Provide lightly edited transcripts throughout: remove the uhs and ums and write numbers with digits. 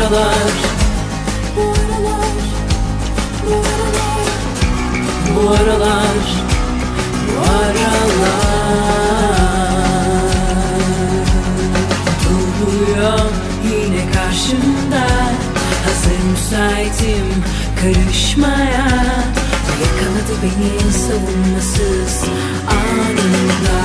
aralar, bu aralar, bu aralar duruyor yine karşımda. Hazır müsaitim karışmaya. Yakaladı beni savunmasız anında.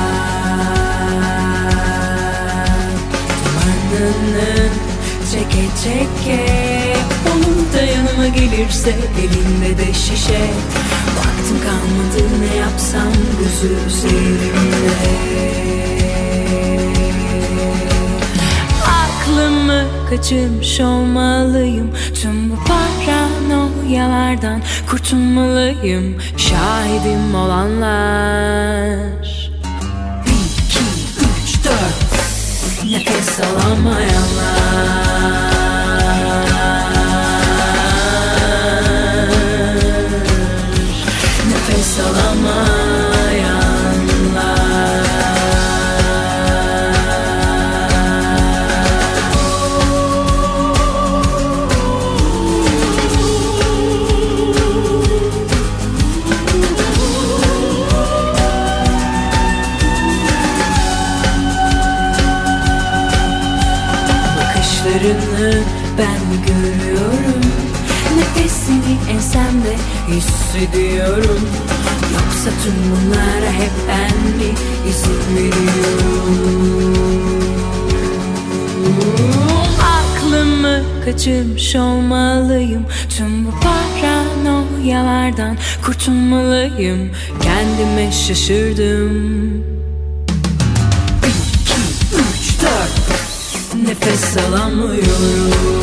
Dumanını çeke çeke, olur da yanıma gelirse elinde de şişe. Vaktim kalmadı, ne yapsam gözü üzerimde. Aklımı kaçırmış olmalıyım. Tüm bu paranoyalardan kurtulmalıyım. Şahidim olanlar 1, 2, 3, 4 nefes alamayanlar. Nefes alamayanlar. Bakışlarını ben mi görüyorum? Nefesini ensemde hissediyorum. Yoksa tüm bunlara hep ben mi izin veriyorum? Aklımı kaçırmış olmalıyım. Tüm bu paranoyalardan kurtulmalıyım. Kendime şaşırdım. 1, 2, 3, 4 nefes alamıyorum.